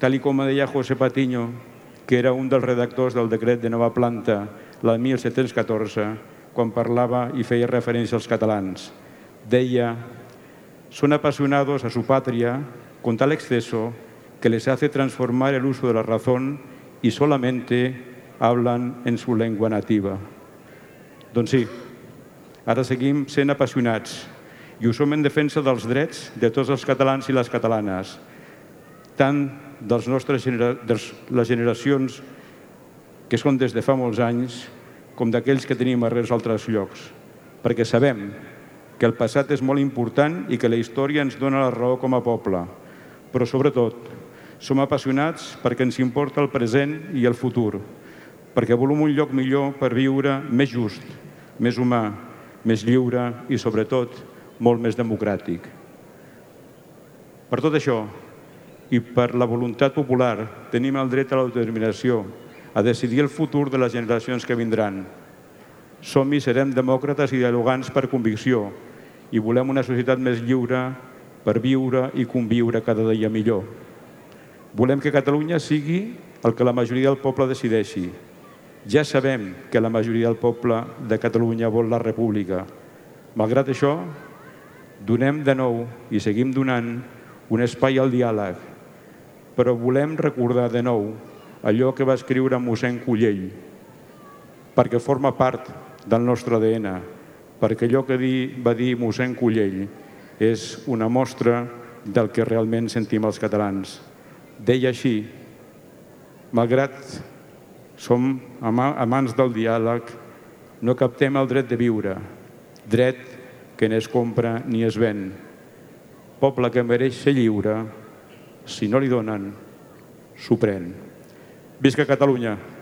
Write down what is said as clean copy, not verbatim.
tal com deia José Patiño, que era un dels redactors del decret de nova planta, la 1714, quan parlava i feia referència als catalans. Deia: «Son apasionados a su patria con tal exceso que les hace transformar el uso de la razón y solamente hablan en su lengua nativa». Doncs sí, ara seguim sent apassionats i ho som en defensa dels drets de tots els catalans i les catalanes, tant de les generacions que són des de fa molts anys com d'aquells que tenim arrels a altres llocs, perquè sabem que el passat és molt important i que la història ens dona la raó com a poble, però sobretot som apassionats perquè ens importa el present i el futur, perquè volem un lloc millor per viure, més just, més humà, més lliure i, sobretot, molt més democràtic. Per tot això, i per la voluntat popular, tenim el dret a l'autodeterminació, a decidir el futur de les generacions que vindran. Som i serem demòcrates i dialogants per convicció i volem una societat més lliure per viure i conviure cada dia millor. Volem que Catalunya sigui el que la majoria del poble decideixi. Ja sabem que la majoria del poble de Catalunya vol la república. Malgrat això, donem de nou i seguim donant un espai al diàleg, però volem recordar de nou allò que va escriure mossèn Cullell, perquè forma part del nostre ADN, perquè allò que va dir mossèn Cullell és una mostra del que realment sentim els catalans. Deia així: malgrat som amants del diàleg, no captem el dret de viure, dret que no es compra ni es ven. Poble que mereix ser lliure, si no li donen, s'ho pren. Visca Catalunya!